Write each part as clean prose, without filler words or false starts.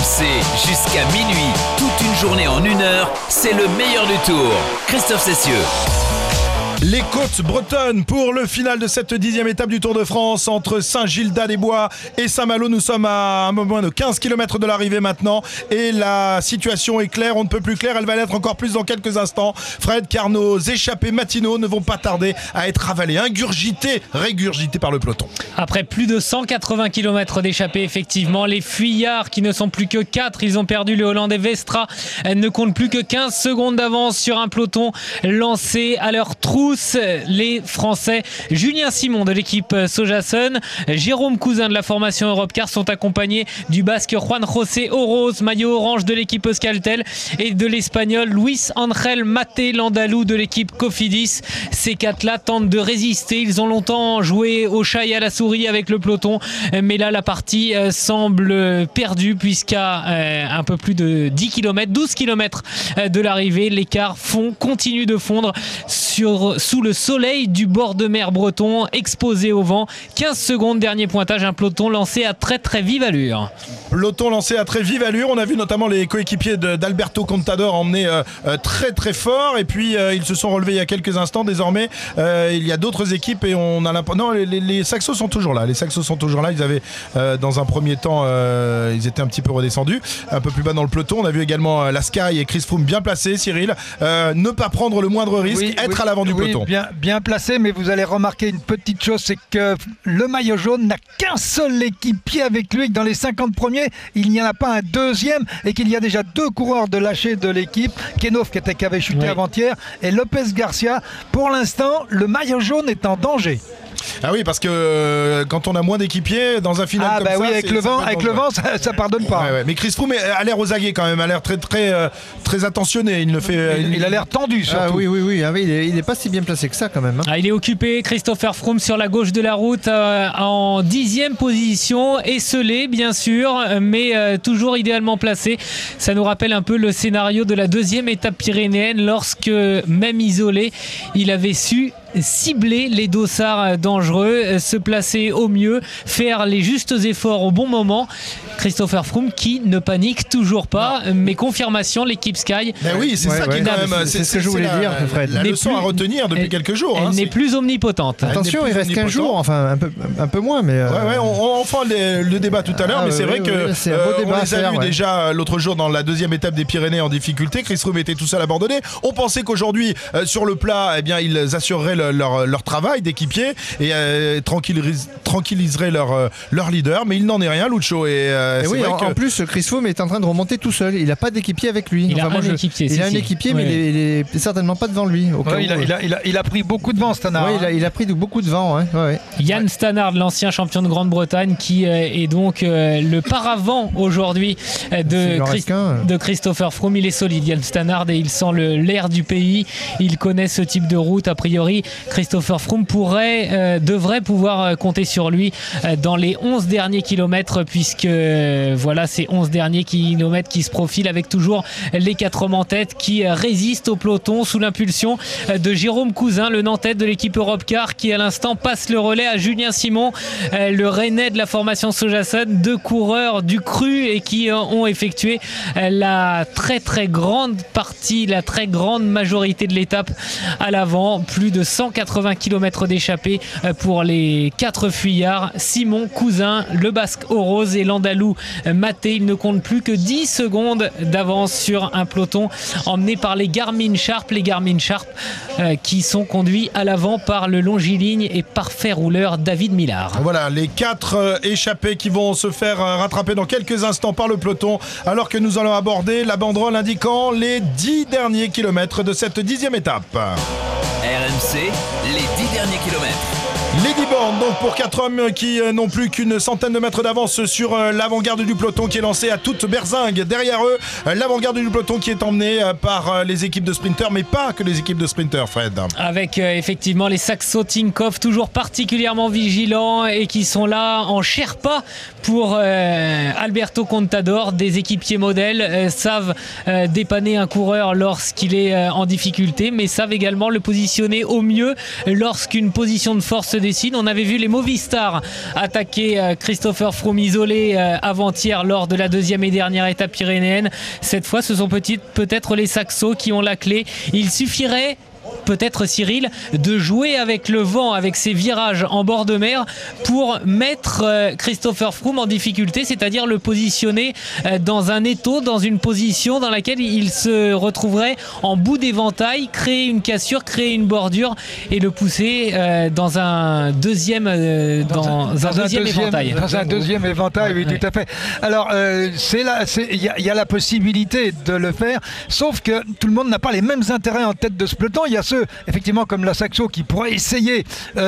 RMC jusqu'à minuit, toute une journée en 1 heure, c'est le meilleur du tour. Christophe Cessieux. Les côtes bretonnes pour le final de cette 10e étape du Tour de France entre Saint-Gildas-des-Bois et Saint-Malo. Nous sommes à un moment de 15 km de l'arrivée maintenant et la situation est claire, on ne peut plus claire, elle va l'être encore plus dans quelques instants. Fred, car nos échappés matinaux ne vont pas tarder à être avalés, ingurgités, régurgités par le peloton. Après plus de 180 km d'échappée, effectivement, les fuyards qui ne sont plus que 4, ils ont perdu le Hollandais Vestra, ne comptent plus que 15 secondes d'avance sur un peloton lancé à leur trousse. Les Français Julien Simon de l'équipe Sojasun, Jérôme Cousin de la formation Europcar sont accompagnés du Basque Juan José Oroz, maillot orange de l'équipe Euskaltel, et de l'Espagnol Luis Ángel Mate Landalou de l'équipe Cofidis. Ces 4-là tentent de résister. Ils ont longtemps joué au chat et à la souris avec le peloton, mais là la partie semble perdue puisqu'à un peu plus de 10 km, 12 km de l'arrivée, l'écart continue de fondre sous le soleil du bord de mer breton, exposé au vent. 15 secondes, dernier pointage, un peloton lancé à très très vive allure. Peloton lancé à très vive allure, on a vu notamment les coéquipiers d'Alberto Contador emmener très très fort, et puis ils se sont relevés il y a quelques instants. Désormais il y a d'autres équipes et on a l'impression... Non, les Saxos sont toujours là, ils avaient dans un premier temps ils étaient un petit peu redescendus, un peu plus bas dans le peloton. On a vu également Lascari et Chris Froome bien placés, Cyril, ne pas prendre le moindre risque, être à l'avant du peloton. Bien placé, mais vous allez remarquer une petite chose, c'est que le maillot jaune n'a qu'un seul équipier avec lui, que dans les 50 premiers, il n'y en a pas un deuxième, et qu'il y a déjà 2 coureurs de lâcher de l'équipe, Kenov qui avait chuté avant-hier, et Lopez Garcia. Pour l'instant, le maillot jaune est en danger. Ah oui, parce que quand on a moins d'équipipiers dans un final comme ça... Oui, avec le vent, ça pardonne pas. Ouais. Mais Chris Froome a l'air aux aguets quand même, a l'air très attentionné. Il a l'air tendu surtout. Oui. Il n'est pas si bien placé que ça quand même. Il est occupé, Christopher Froome, sur la gauche de la route, en 10e position, esselé bien sûr, mais toujours idéalement placé. Ça nous rappelle un peu le scénario de la 2e étape pyrénéenne, lorsque, même isolé, il avait su cibler les dossards dangereux, se placer au mieux, faire les justes efforts au bon moment. Christopher Froome qui ne panique toujours pas, mais confirmation, l'équipe Sky. Ben oui, c'est ça qui est quand même... C'est ce que je voulais dire, Fred. La leçon à retenir depuis quelques jours. Elle n'est plus omnipotente. Attention, il reste 15 jours, enfin un peu moins, mais... On fera le débat tout à l'heure, mais c'est vrai que c'est un beau débat on les a vus déjà l'autre jour dans la 2e étape des Pyrénées en difficulté. Chris Froome était tout seul abandonné. On pensait qu'aujourd'hui, sur le plat, ils assureraient leur travail d'équipier et tranquilliseraient leur leader, mais il n'en est rien, Lucho. En plus, Chris Froome est en train de remonter tout seul. Il n'a pas d'équipier avec lui. Il a un équipier, mais il est certainement pas devant lui. Il a pris beaucoup de vent, Stannard. Il a pris beaucoup de vent. Yann Stannard, l'ancien champion de Grande-Bretagne, qui est donc le paravent aujourd'hui de Christopher Froome. Il est solide, Yann Stannard, et il sent l'air du pays. Il connaît ce type de route. A priori, Christopher Froome devrait pouvoir compter sur lui dans les 11 derniers kilomètres, puisque ces 11 derniers kilomètres qui se profilent avec toujours les 4 hommes en tête qui résistent au peloton sous l'impulsion de Jérôme Cousin, le Nantais de l'équipe Europcar, qui à l'instant passe le relais à Julien Simon, le Rennais de la formation Sojasun, 2 coureurs du cru et qui ont effectué la très très grande partie, la très grande majorité de l'étape à l'avant. Plus de 180 km d'échappée pour les 4 fuyards, Simon, Cousin, le Basque Oroz et Landalou Maté. Il ne compte plus que 10 secondes d'avance sur un peloton emmené par les Garmin Sharp, qui sont conduits à l'avant par le longiligne et parfait rouleur David Millard. Voilà, les 4 échappés qui vont se faire rattraper dans quelques instants par le peloton, alors que nous allons aborder la banderole indiquant les 10 derniers kilomètres de cette 10e étape. RMC, les 10 derniers kilomètres. Les 10 bornes donc pour 4 hommes qui n'ont plus qu'une centaine de mètres d'avance sur l'avant-garde du peloton qui est lancé à toute berzingue. Derrière eux, l'avant-garde du peloton qui est emmené par les équipes de sprinteurs, mais pas que les équipes de sprinteurs, Fred. Avec effectivement les Saxo Tinkoff toujours particulièrement vigilants et qui sont là en Sherpa pour Alberto Contador. Des équipiers modèles savent dépanner un coureur lorsqu'il est en difficulté, mais savent également le positionner au mieux lorsqu'une position de force se décide. On a avait vu les Movistar attaquer Christopher Froome isolé avant-hier lors de la deuxième et dernière étape pyrénéenne. Cette fois, ce sont peut-être les Saxos qui ont la clé. Il suffirait peut-être, Cyril, de jouer avec le vent, avec ses virages en bord de mer pour mettre Christopher Froome en difficulté, c'est-à-dire le positionner dans un étau, dans une position dans laquelle il se retrouverait en bout d'éventail, créer une cassure, créer une bordure et le pousser dans un deuxième éventail. Dans un deuxième éventail, oui, tout à fait. Alors, il y a la possibilité de le faire, sauf que tout le monde n'a pas les mêmes intérêts en tête de ce peloton. Il y a ceux, effectivement, comme la Saxo, qui pourraient essayer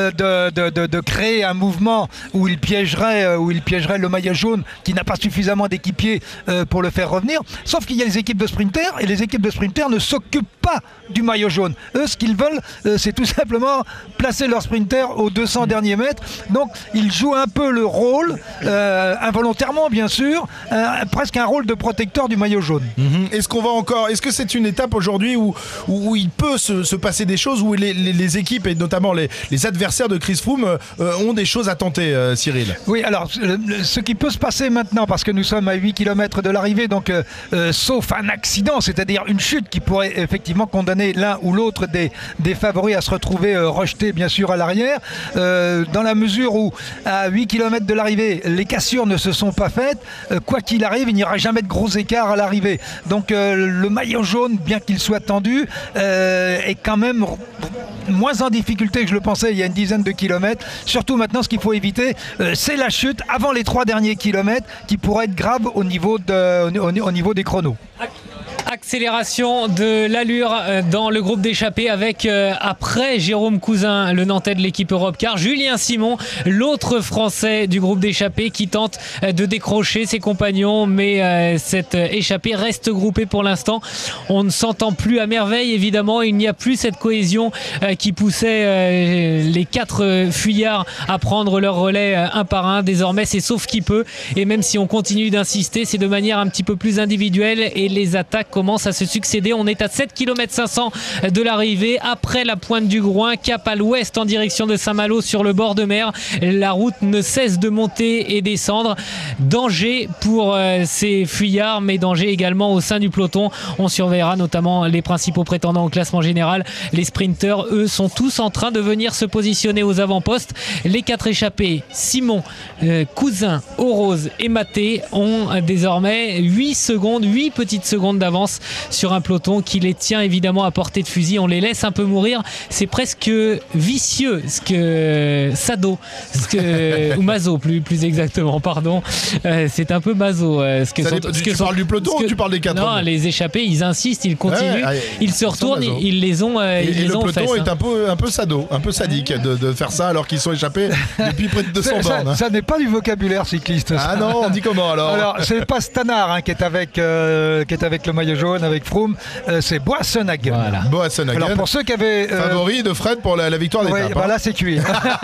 de créer un mouvement où il piégerait le maillot jaune qui n'a pas suffisamment d'équipiers pour le faire revenir. Sauf qu'il y a les équipes de sprinters et les équipes de sprinters ne s'occupent pas du maillot jaune. Eux, ce qu'ils veulent, c'est tout simplement placer leurs sprinters aux 200 derniers mètres. Donc, ils jouent un peu le rôle, involontairement bien sûr, presque un rôle de protecteur du maillot jaune. Est-ce que c'est une étape aujourd'hui où il peut se passer des choses, où les équipes et notamment les adversaires de Chris Froome ont des choses à tenter, Cyril? Oui, alors ce qui peut se passer maintenant, parce que nous sommes à 8 km de l'arrivée, donc sauf un accident, c'est-à-dire une chute qui pourrait effectivement condamner l'un ou l'autre des favoris à se retrouver rejetés bien sûr à l'arrière, dans la mesure où à 8 km de l'arrivée les cassures ne se sont pas faites, quoi qu'il arrive il n'y aura jamais de gros écarts à l'arrivée, donc le maillot jaune, bien qu'il soit tendu, est quand même moins en difficulté que je le pensais il y a une dizaine de kilomètres. Surtout maintenant, ce qu'il faut éviter, c'est la chute avant les 3 derniers kilomètres qui pourrait être grave au niveau des chronos. Accélération de l'allure dans le groupe d'échappés avec après Jérôme Cousin, le Nantais de l'équipe Europcar, Julien Simon, l'autre Français du groupe d'échappés qui tente de décrocher ses compagnons, mais cette échappée reste groupée pour l'instant. On ne s'entend plus à merveille évidemment, il n'y a plus cette cohésion qui poussait les 4 fuyards à prendre leur relais un par un. Désormais c'est sauf qui peut, et même si on continue d'insister, c'est de manière un petit peu plus individuelle et les attaques commence à se succéder. On est à 7 km 500 de l'arrivée, après la pointe du Groin, cap à l'ouest en direction de Saint-Malo sur le bord de mer. La route ne cesse de monter et descendre. Danger pour ces fuyards, mais danger également au sein du peloton. On surveillera notamment les principaux prétendants au classement général. Les sprinters, eux, sont tous en train de venir se positionner aux avant-postes. Les 4 échappés, Simon, Cousin, Orose et Maté, ont désormais 8 petites secondes d'avance sur un peloton qui les tient évidemment à portée de fusil. On les laisse un peu mourir. C'est presque vicieux ce que Sado, ou Mazo plus exactement, pardon. C'est un peu Mazo. Tu parles du peloton ou tu parles des 4 hommes? Non, les échappés, ils insistent, ils continuent, ils se retournent, ils les ont le peloton est un peu sado, un peu sadique de faire ça alors qu'ils sont échappés depuis près de 200 bornes. Ça n'est pas du vocabulaire cycliste. Ah non, on dit comment alors? Alors, c'est pas Stannard qui est avec le maillot jaune, avec Froome, c'est Boassenhagen. Voilà. Boassenhagen. Alors pour ceux qui avaient favori de Fred pour la victoire d'étape. Oui, voilà, c'est cuit.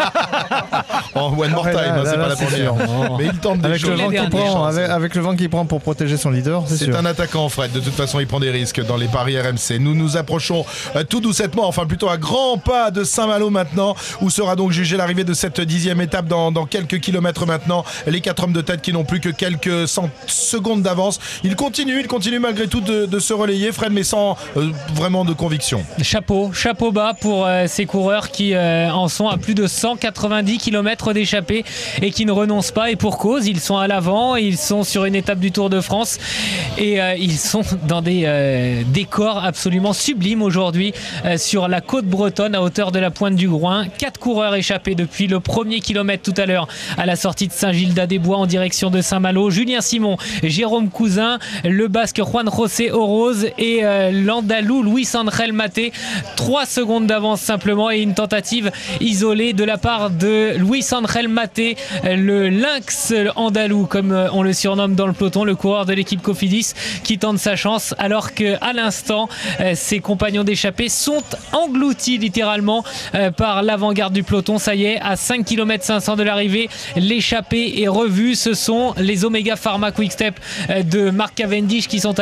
En one more time, c'est pas la première. Mais il tente des choses. Avec le vent qu'il prend pour protéger son leader, c'est un attaquant, Fred. De toute façon, il prend des risques dans les paris RMC. Nous nous approchons tout doucement, enfin plutôt à grands pas de Saint-Malo maintenant, où sera donc jugée l'arrivée de cette 10e étape dans quelques kilomètres maintenant. Les 4 hommes de tête qui n'ont plus que quelques secondes d'avance. Ils continuent malgré tout de se relayer, Fred, mais sans vraiment de conviction. Chapeau bas pour ces coureurs qui en sont à plus de 190 km d'échappée et qui ne renoncent pas, et pour cause, ils sont à l'avant, ils sont sur une étape du Tour de France et ils sont dans des décors absolument sublimes aujourd'hui sur la côte bretonne à hauteur de la pointe du Groin. 4 coureurs échappés depuis le premier kilomètre tout à l'heure à la sortie de Saint-Gildas-des-Bois en direction de Saint-Malo. Julien Simon, Jérôme Cousin, le Basque Juan José Orose et l'Andalou Luis Angel Maté. 3 secondes d'avance simplement, et une tentative isolée de la part de Luis Angel Maté, le lynx andalou comme on le surnomme dans le peloton, le coureur de l'équipe Cofidis, qui tente sa chance alors qu'à l'instant ses compagnons d'échappée sont engloutis littéralement par l'avant-garde du peloton. Ça y est, à 5 km 500 de l'arrivée, l'échappée est revue. Ce sont les Omega Pharma Quick Step de Mark Cavendish qui sont à l'avant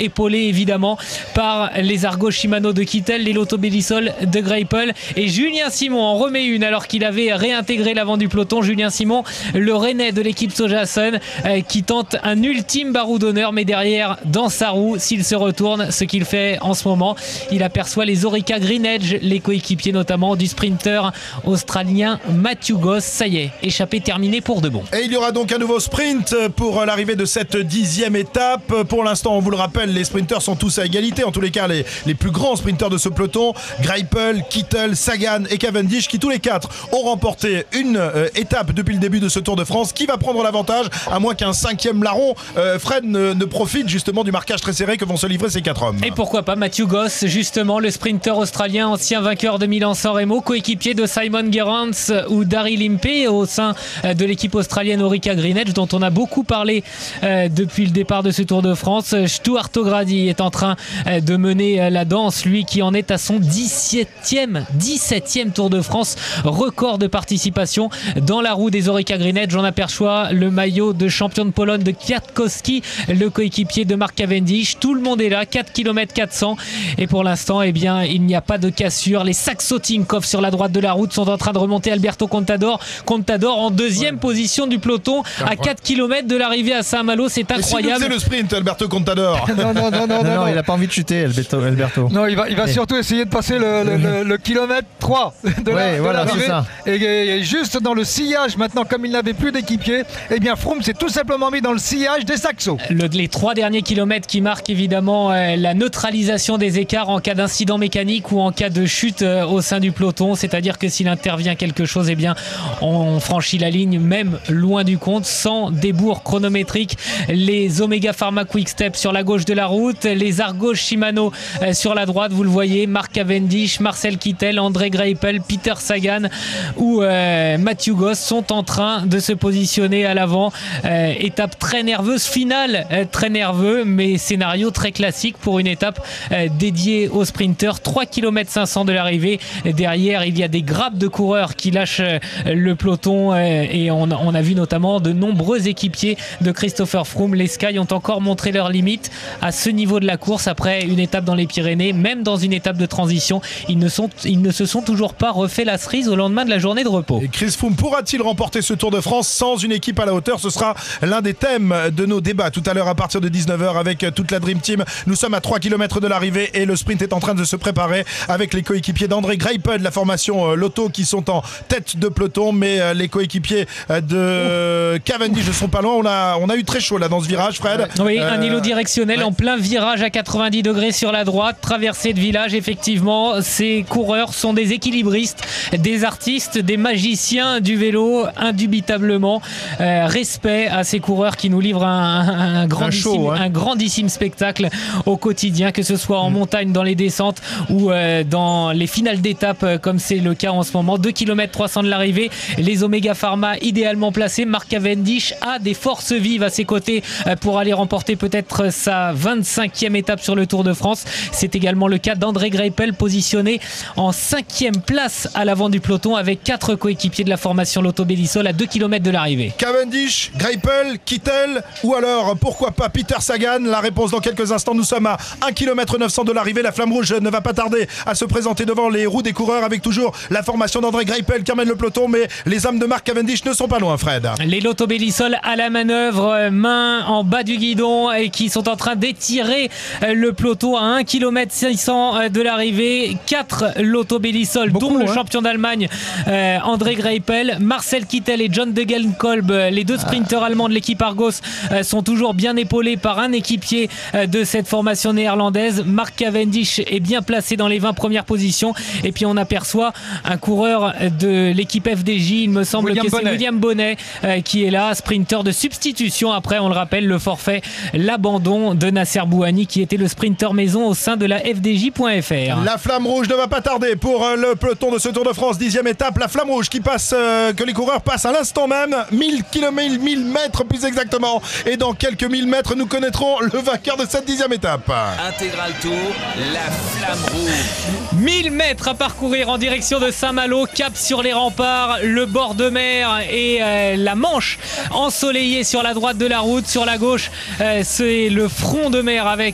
épaulé évidemment par les Argos Shimano de Kittel, les Lotto Belisol de Greipel, et Julien Simon en remet une alors qu'il avait réintégré l'avant du peloton. Julien Simon, le Rennais de l'équipe Sojasun, qui tente un ultime barou d'honneur, mais derrière dans sa roue, s'il se retourne, ce qu'il fait en ce moment, il aperçoit les Orica Green Edge, les coéquipiers notamment du sprinter australien Matthew Goss. Ça y est, échappé terminé pour de bon. Et il y aura donc un nouveau sprint pour l'arrivée de cette 10e étape. Pour l'instant, on vous le rappelle, les sprinters sont tous à égalité, en tous les cas les plus grands sprinters de ce peloton, Greipel, Kittel, Sagan et Cavendish, qui tous les 4 ont remporté une étape depuis le début de ce Tour de France. Qui va prendre l'avantage, à moins qu'un 5e larron, Fred, ne profite justement du marquage très serré que vont se livrer ces 4 hommes? Et pourquoi pas Matthew Goss, justement, le sprinter australien, ancien vainqueur de Milan-San Remo, coéquipier de Simon Gerrans ou Daryl Impey au sein de l'équipe australienne Orica Green Edge, dont on a beaucoup parlé depuis le départ de ce Tour de France. Stuart O'Grady est en train de mener la danse, lui qui en est à son 17e Tour de France, record de participation dans la roue des Orica Green Edge. On aperçoit le maillot de champion de Pologne de Kwiatkowski, le coéquipier de Mark Cavendish. Tout le monde est là, 4 km 400, et pour l'instant, eh bien, il n'y a pas de cassure. Les Saxo Tinkoff sur la droite de la route sont en train de remonter. Alberto Contador en deuxième position du peloton à 4 km de l'arrivée à Saint-Malo. C'est incroyable. C'est le sprint, Alberto Contador. Non, il n'a pas envie de chuter, Alberto. Non, il va surtout essayer de passer le kilomètre 3 de l'arrivée. Et juste dans le sillage, maintenant, comme il n'avait plus d'équipier, eh bien Froome s'est tout simplement mis dans le sillage des Saxos. Les 3 derniers kilomètres qui marquent évidemment la neutralisation des écarts en cas d'incident mécanique ou en cas de chute au sein du peloton. C'est-à-dire que s'il intervient quelque chose, eh bien, on franchit la ligne, même loin du compte, sans débours chronométrique. Les Omega Pharma Quick Step sur la gauche de la route, les Argos Shimano sur la droite, vous le voyez, Mark Cavendish, Marcel Kittel, André Greipel, Peter Sagan ou Matthew Goss sont en train de se positionner à l'avant. Étape très nerveuse, finale très nerveux, mais scénario très classique pour une étape dédiée aux sprinters. 3 km 500 de l'arrivée. Derrière, il y a des grappes de coureurs qui lâchent le peloton, et on a vu notamment de nombreux équipiers de Christopher Froome. Les Sky ont encore montré leurs limites à ce niveau de la course après une étape dans les Pyrénées. Même dans une étape de transition, ils ne se sont toujours pas refait la cerise au lendemain de la journée de repos. Et Chris Froome pourra-t-il remporter ce Tour de France sans une équipe à la hauteur? Ce sera l'un des thèmes de nos débats tout à l'heure à partir de 19h avec toute la Dream Team. Nous sommes à 3 km de l'arrivée et le sprint est en train de se préparer avec les coéquipiers d'André Greipel de la formation Lotto qui sont en tête de peloton, mais les coéquipiers de Cavendish ne sont pas loin. On a eu très chaud là dans ce virage, Fred. Oui, un îlot directionnel en plein virage à 90 degrés sur la droite, traversée de village. Effectivement, ces coureurs sont des équilibristes, des artistes, des magiciens du vélo, indubitablement. Respect à ces coureurs qui nous livrent un grandissime spectacle au quotidien, que ce soit en montagne, dans les descentes ou dans les finales d'étape comme c'est le cas en ce moment. 2 km 300 de l'arrivée, les Omega Pharma idéalement placés. Mark Cavendish a des forces vives à ses côtés pour aller remporter peut-être sa 25e étape sur le Tour de France. C'est également le cas d'André Greipel, positionné en 5e place à l'avant du peloton avec 4 coéquipiers de la formation Lotto Belisol à 2 km de l'arrivée. Cavendish, Greipel, Kittel ou alors pourquoi pas Peter Sagan? La réponse dans quelques instants. Nous sommes à 1 km 900 de l'arrivée. La flamme rouge ne va pas tarder à se présenter devant les roues des coureurs avec toujours la formation d'André Greipel qui emmène le peloton, mais les hommes de Mark Cavendish ne sont pas loin, Fred. Les Lotto Belisol à la manœuvre, main en bas du guidon, et qui sont en train d'étirer le peloton à 1 km 600 de l'arrivée. 4 Lotto Belisol, dont le champion d'Allemagne André Greipel, Marcel Kittel et John Degenkolb, les 2 sprinteurs allemands de l'équipe Argos, sont toujours bien épaulés par un équipier de cette formation néerlandaise. Mark Cavendish est bien placé dans les 20 premières positions, et puis on aperçoit un coureur de l'équipe FDJ, il me semble que c'est William Bonnet qui est là, sprinter de substitution après, on le rappelle, le forfait, l'abandon de Nasser Bouhanni qui était le sprinter maison au sein de la FDJ.fr. La flamme rouge ne va pas tarder pour le peloton de ce Tour de France, 10e étape. La flamme rouge qui passe, que les coureurs passent à l'instant même, 1000 mètres plus exactement, et dans quelques 1000 mètres nous connaîtrons le vainqueur de cette 10e étape. Intégral Tour, la flamme rouge. 1000 mètres à parcourir en direction de Saint-Malo, cap sur les remparts, le bord de mer et la Manche ensoleillée sur la droite de la route. Sur la gauche, c'est le front de mer avec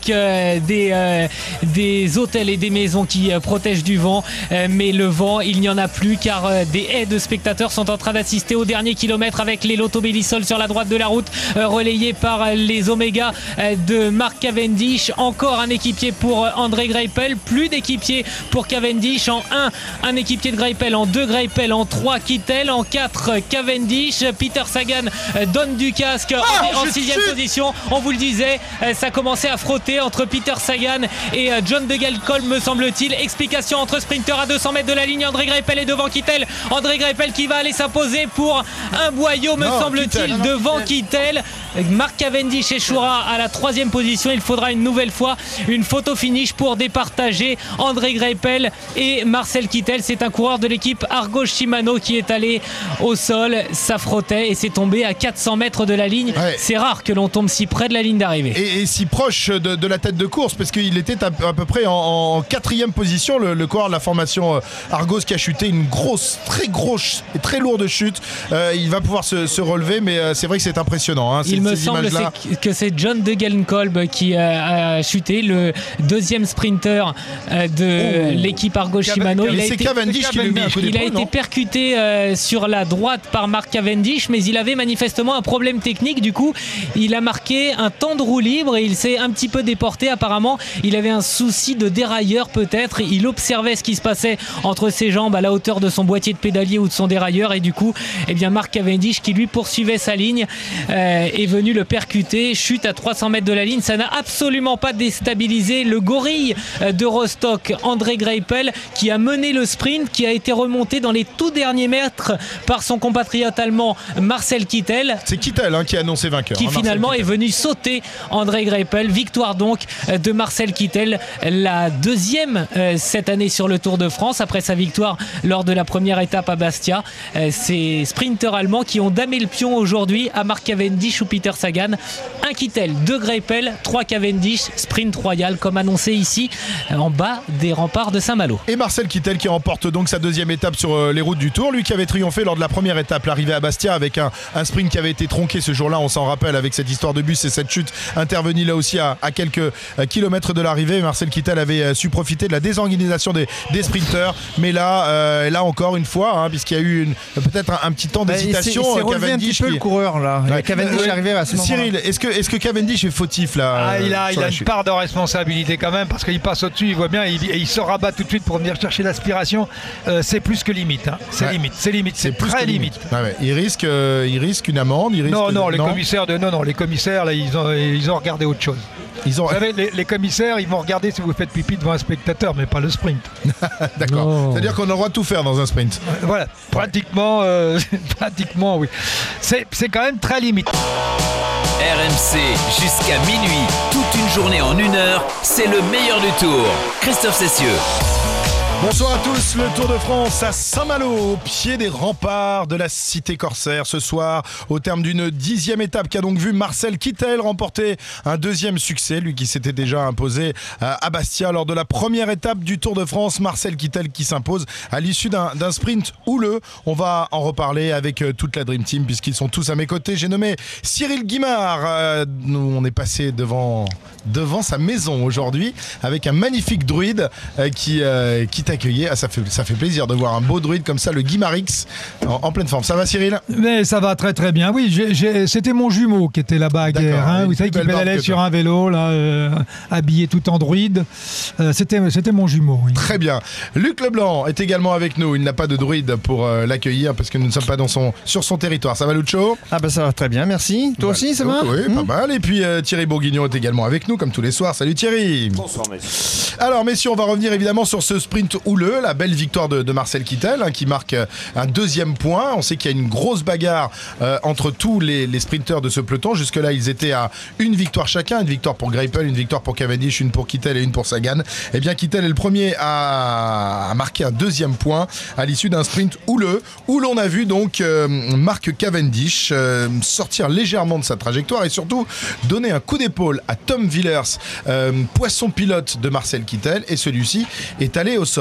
des hôtels et des maisons qui protègent du vent, mais le vent il n'y en a plus car des haies de spectateurs sont en train d'assister au dernier kilomètre avec les Lotto Belisol sur la droite de la route, relayés par les Omega de Mark Cavendish. Encore un équipier pour André Greipel, plus d'équipiers pour Cavendish. En 1 équipier de Greipel, en 2 Greipel, en 3 Kittel, en 4 Cavendish. Peter Sagan donne du casque en 6e position. On vous le disait, ça commençait à frotter entre Peter Sagan et John Degenkolb, me semble-t-il. Explication entre sprinters à 200 mètres de la ligne. André Greipel est devant Kittel. André Greipel qui va aller s'imposer pour un boyau, me semble-t-il, devant Kittel. Mark Cavendish échouera à la 3e position. Il faudra une nouvelle fois une photo finish pour départager André Greipel et Marcel Kittel. C'est un coureur de l'équipe Argo Shimano qui est allé au sol. Ça frottait et c'est tombé à 400 mètres de la ligne. Ouais. C'est rare que l'on tombe si près de la ligne d'arrivée. Et si proche de la tête de course, parce qu'il était à peu près en 4e position, le coureur de la formation Argos, qui a chuté une très grosse et très lourde chute. Il va pouvoir se relever, mais c'est vrai que c'est impressionnant. Il me semble que c'est John Degenkolb qui a chuté, le 2e sprinter de l'équipe Argo Shimano. C'est Cavendish qui lui a été percuté sur la droite par Mark Cavendish, mais il avait manifestement un problème technique. Du coup, il a marqué un temps de roue libre et il s'est un petit peu déporté. Apparemment, il avait un souci de dérailleur peut-être. Il observait ce qui se passait entre ses jambes à la hauteur de son boîtier de pédalier ou de son dérailleur, et du coup, Mark Cavendish, qui lui poursuivait sa ligne, est venu le percuter. Chute à 300 mètres de la ligne. Ça n'a absolument pas déstabilisé le gorille de Rostock, André Greipel, qui a mené le sprint, qui a été remonté dans les tout derniers mètres par son compatriote allemand Marcel Kittel. C'est Kittel qui a annoncé vainqueur. Qui finalement est venu sauter André Greipel. Victoire donc de Marcel Kittel, la 2e cette année sur le Tour de France, après sa victoire lors de la première étape à Bastia. Ces sprinteurs allemands qui ont damé le pion aujourd'hui à Mark Cavendish ou Peter Sagan. 1 Kittel, 2 Greipel, 3 Cavendish, sprint royal comme annoncé ici en bas des remparts de Saint-Malo. Et Marcel Kittel qui remporte donc sa 2e étape sur les routes du Tour, lui qui avait triomphé lors de la première étape, l'arrivée à Bastia, avec un sprint qui avait été tronqué ce jour-là, on s'en rappelle, avec cette histoire de bus et cette chute intervenue là aussi à quelques kilomètres de l'arrivée. Marcel Kittel avait su profiter de la désorganisation des sprinteurs, mais là encore une fois, puisqu'il y a eu peut-être un petit temps d'hésitation. Il s'est relevé un petit peu le coureur là. Ouais. Cavendish est arrivé à ce moment-là. Cyril, est-ce que Cavendish est fautif là? Il a une part de responsabilité quand même, parce qu'il passe au-dessus, il voit bien, il se rabat tout de suite pour venir chercher l'aspiration. C'est plus que limite. C'est limite. C'est très limite. Ah ouais. Il risque une amende. Les commissaires là, ils ont regardé autre chose. Vous savez, les commissaires, ils vont regarder si vous faites pipi devant un spectateur, mais pas le sprint. D'accord. Oh. C'est-à-dire qu'on a le droit de tout faire dans un sprint. Voilà. Pratiquement, oui. C'est quand même très limite. RMC jusqu'à minuit, toute une journée en 1 heure, c'est le meilleur du Tour. Christophe Cessieux. Bonsoir à tous, le Tour de France à Saint-Malo, au pied des remparts de la cité corsaire. Ce soir, au terme d'une 10e étape qui a donc vu Marcel Kittel remporter un 2e succès, lui qui s'était déjà imposé à Bastia lors de la première étape du Tour de France. Marcel Kittel qui s'impose à l'issue d'un sprint houleux. On va en reparler avec toute la Dream Team puisqu'ils sont tous à mes côtés. J'ai nommé Cyril Guimard. On est passé devant sa maison aujourd'hui avec un magnifique druide qui t'accueillir. Ça fait plaisir de voir un beau druide comme ça, le Guimarix, en pleine forme. Ça va, Cyril? Mais ça va très très bien. Oui, c'était mon jumeau qui était là-bas à Guerre. Vous savez, qui pédalait sur un vélo, là, habillé tout en druide. C'était mon jumeau. Oui. Très bien. Luc Leblanc est également avec nous. Il n'a pas de druide pour l'accueillir parce que nous ne sommes pas sur son territoire. Ça va, Lucho? Ça va très bien, merci. Toi aussi, ça va? Oui, pas mal. Et puis Thierry Bourguignon est également avec nous, comme tous les soirs. Salut Thierry. Bonsoir, messieurs. Alors, messieurs, on va revenir évidemment sur ce sprint houleux, la belle victoire de Marcel Kittel, qui marque un 2e point. On sait qu'il y a une grosse bagarre entre tous les sprinteurs de ce peloton. Jusque-là, ils étaient à une victoire chacun, une victoire pour Greipel, une victoire pour Cavendish, une pour Kittel et une pour Sagan. Eh bien, Kittel est le premier à marquer un 2e point à l'issue d'un sprint houleux, où l'on a vu donc Mark Cavendish sortir légèrement de sa trajectoire et surtout donner un coup d'épaule à Tom Villers, poisson pilote de Marcel Kittel, et celui-ci est allé au sol.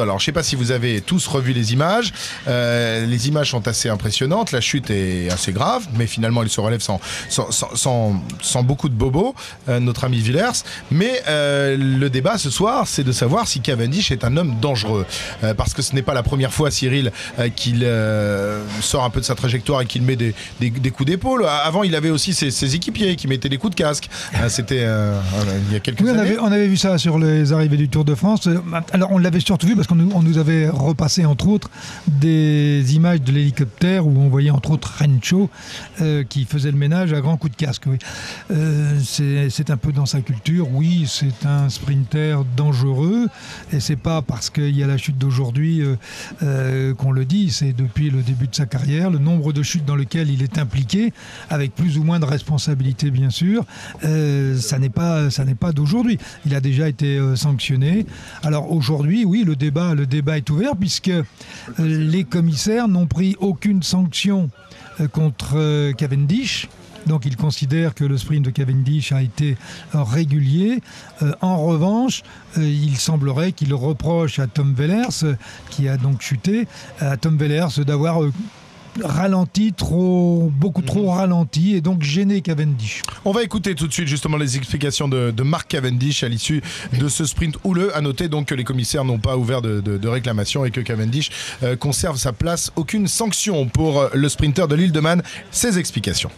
Alors, je ne sais pas si vous avez tous revu les images. Les images sont assez impressionnantes. La chute est assez grave, mais finalement, il se relève sans beaucoup de bobos, notre ami Villers. Mais le débat ce soir, c'est de savoir si Cavendish est un homme dangereux. Parce que ce n'est pas la première fois, Cyril, qu'il sort un peu de sa trajectoire et qu'il met des coups d'épaule. Avant, il avait aussi ses équipiers qui mettaient des coups de casque. C'était il y a quelques années. On avait vu ça sur les arrivées du Tour de France. Alors, on l'avait surtout vu parce qu'on nous avait repassé, entre autres, des images de l'hélicoptère où on voyait, entre autres, Rencho qui faisait le ménage à grands coups de casque. Oui. C'est un peu dans sa culture. Oui, c'est un sprinter dangereux. Et c'est pas parce qu'il y a la chute d'aujourd'hui qu'on le dit. C'est depuis le début de sa carrière, le nombre de chutes dans lesquelles il est impliqué, avec plus ou moins de responsabilité, bien sûr. Ça n'est pas d'aujourd'hui. Il a déjà été sanctionné. Alors aujourd'hui, oui, le débat est ouvert puisque les commissaires n'ont pris aucune sanction contre Cavendish. Donc ils considèrent que le sprint de Cavendish a été régulier. En revanche, il semblerait qu'il reproche à Tom Wellers, qui a donc chuté, à Tom Wellers d'avoir ralenti beaucoup trop ralenti et donc gêné Cavendish. On va écouter tout de suite justement les explications de Mark Cavendish à l'issue de ce sprint houleux. À noter donc que les commissaires n'ont pas ouvert de réclamation et que Cavendish conserve sa place. Aucune sanction pour le sprinter de l'Île de Man. Ses explications.